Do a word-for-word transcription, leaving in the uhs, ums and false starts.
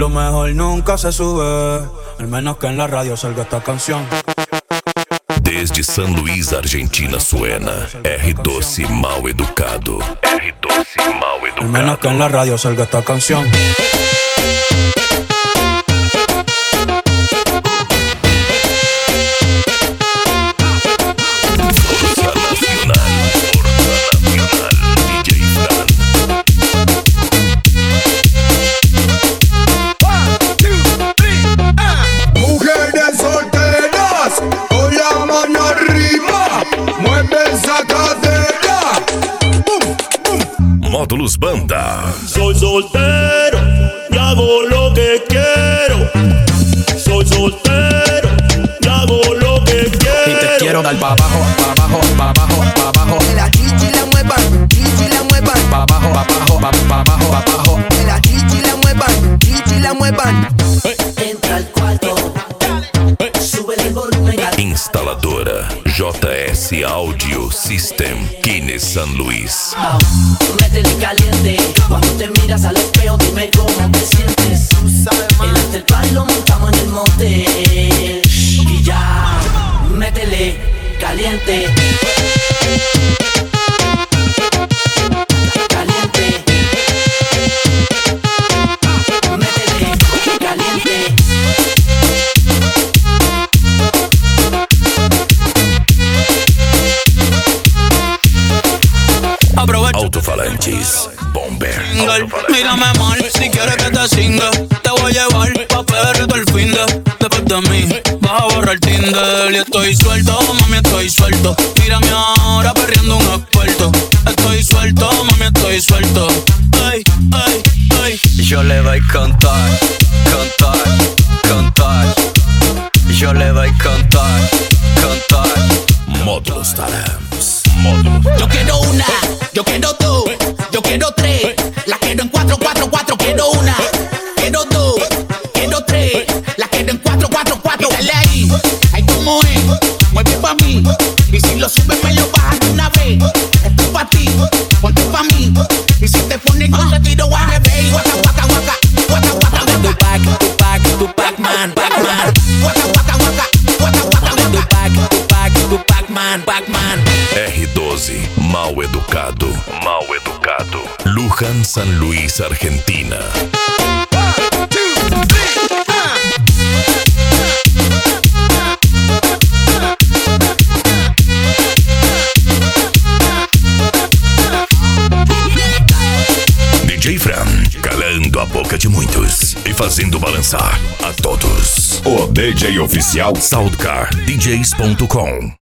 Lo mejor nunca se sube, al menos que en la radio salga esta canción. Desde San Luís, Argentina, suena R doce Mal Educado. R doce Mal Educado. Al menos que en la radio salga esta canción. Forza Nacional, Forza Nacional, D J Fran. Mujeres solteras, con la mano arriba, mueve esa cadera. Boom, boom. Módulos Banda. Soy soltero y hago lo que quiero. Soy soltero y hago lo que quiero. Y te quiero dar pa' abajo, pa' abajo, pa' abajo, pa' abajo. Que la chichi la muevan, chichi la muevan. Pa' abajo, pa' abajo, pa' pa' abajo, pa' abajo. Que la chichi la muevan, chichi la muevan. Entra al cuarto, sube el volumen. Instaladora J S Audio System, Kine San Luis. Métele caliente, cuando te miras al espejo dime cómo te sientes. El after party lo montamos en el monte. Y ya, métele caliente. Caliente. Métele caliente. Aprovecha. Altofalantes Bomber. Mírame mal, si quieres que te singa, te voy a llevar pa' perrito el fin de. Después de mí, vas a borrar Tinder. Y estoy suelto, mami, estoy suelto. Mírame ahora perreando un experto. Estoy suelto, mami, estoy suelto. Ay, ay, ay. Yo le voy a cantar, cantar, cantar. Yo le voy a cantar, cantar. Módulos Talams. Módulos. Yo quiero una, yo quiero dos, yo quiero tres. La quiero en cuatro, cuatro, cuatro. Quiero una, quiero dos, quiero tres. La quiero en cuatro, cuatro, cuatro. Y dale ahí, ahí como es, mueve pa' mí. Y si lo subes me lo bajas de una vez. Esto es pa' ti, ponte pa' mí. Y si te pones yo te tiro al revés. Guaca, guaca, guaca, guaca, guaca, guaca. Tupac, Tupac, Tupac man, Pac-Man. Guaca, guaca, guaca, guaca, guaca, guaca. Tupac, Tupac, Tupac man, Pac-Man. R doze Mal Educado. Mal Educado. Luján, San Luis, Argentina. D J Fran, calando a boca de muitos e fazendo balançar a todos. O D J oficial Soundcar D Js ponto com.